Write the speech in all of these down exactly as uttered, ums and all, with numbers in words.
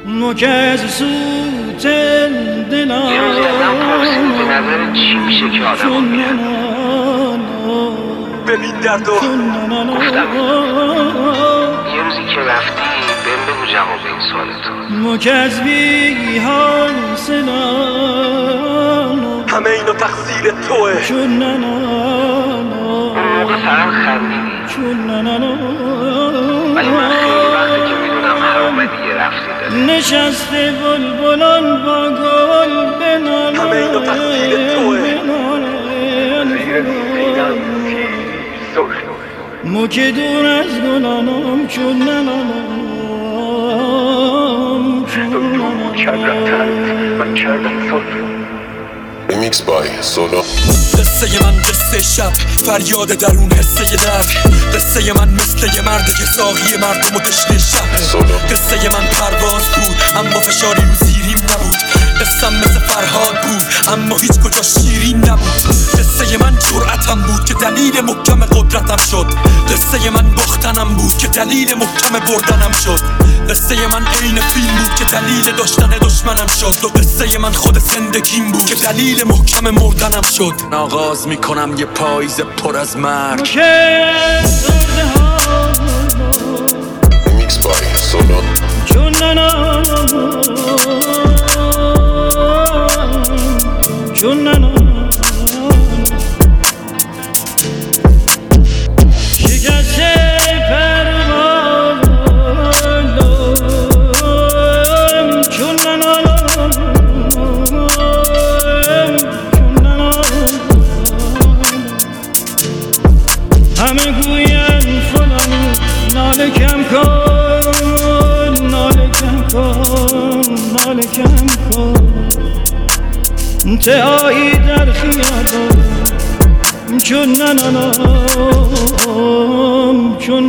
که از سوت دلم یه روزی ازم پرسید به نظر چی میشه که آدم میرن ببین درد و گفتم یه روزی که رفتی بهم بگو جواب این سوالتو که از بی حاصلم همه اینو تقصیر توه. اون موقع فقط خندیدی ولی من خیلی وقتی که میدونم حرامه دیگه رفتی داری نشسته بلبلان با گل بنالن همه اینو تقصیر توه. مو که دور از گلانم چون ننانم چون ننانم من کردم صلح. ریمیکس بای سولو. قصه من قصه شب فریاد درون حسه درد. قصه من مثل یه مرد که ساقی مردم و تشنه شب. سولو. قصه من پرواز بود اما فشاری رو زیریم نبود. قصه مثل فرهاد بود اما هیچ کجا شیرین نبود. قصه من جرأتم بود که دلیل محکم قدرتم شد. قصه من باختنم بود که دلیل محکم بردنم شد. قصه من عین فیلم بود که دلیل داشتن دشمنم شد. و قصه من خود زندگیم بود که دلیل محکم مردنم شد. آغاز میکنم یه پاییز پر از مرگ. ریمیکس بای سولو. چون ننانم چون ننانم شکسته پروانم چون ننانم چون ننانم همه گوین فلان ناله کم کن ناله کم کن ناله کم کن تهایی در خیابان چون ننانم چون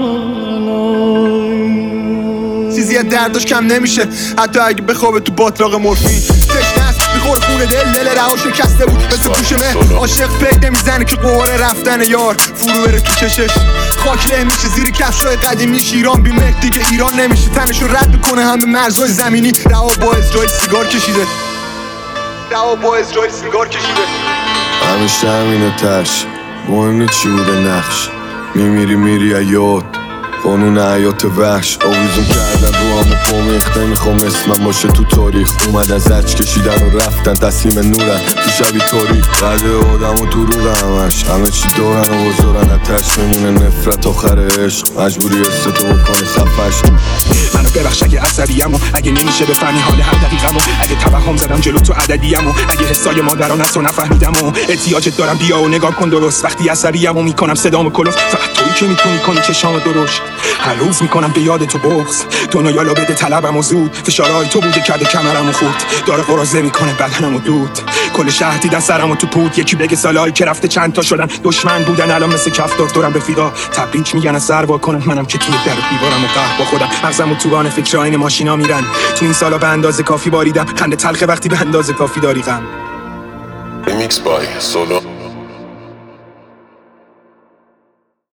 ننانم چیزی از درداش کم نمیشه حتی اگه بخوابه تو باطلاق مورفین. تشنه است میخور خونه دل دل رها شکسته بود مثل پوش مه. عاشق فکر نمیزنه که قواره رفتن یار فرو بره تو چشش. خاک له میشه زیر کفشای قدیمی ایران بی مهر دیگه ایران نمیشه. تنشو رد میکنه همه مرزای زمینی. رها با اسرائیل سیگار کشیده رها با اسرائیل سیگار کشیده. همیشه همینه تش مهم نی چی بوده نقش. میمیری میری ایاد قانون حیات وحش. آویزون کردن رو همو پامیخت نمیخوام اسمم باشه تو تاریخ. اومدن زرچ کشیدن و رفتن تسلیم نورن تو شبی تاریخ. قلب آدم و دروغ همش همه چی دارن و بزارن اتش میمونه نفرت آخر عشق. مجبوری استو بکنه صفحش. منو ببخش اگه عصبیم و اگه نمیشه بفهمی حال هر دقیقم و اگه توهم زدم جلو تو عددیم و اگه حسای مادران از تو نفهمیدم و احتیاجت دارم بیا و نگاه کن درست. وقتی عصبیم و میکنم صدامو کلوف فقط تویی که میتونی کنی چشامو درشت. هر روز میکنم به یاد تو بغض. دنیا یالا بده طلبم و زود. فشارهای تو بوده کرده کمرم و خورد. داره قرازه میکنه بدنم و دود. کل شهر دیدن سرم و تو پود. یکی بگه سالایی که رفته چند تا شدن دشمن بودن الان مثل کفتار دورم رفیقا تبریک میگن از سر وا کنن. منم که توی در دیوارم و قهر با خودم مغزم و توبان فکر این ماشینا میرن. تو این سالا به اندازه کافی باریدم. خنده تلخه وقتی به اندازه کافی داری غم. ریمیکس بای سولو.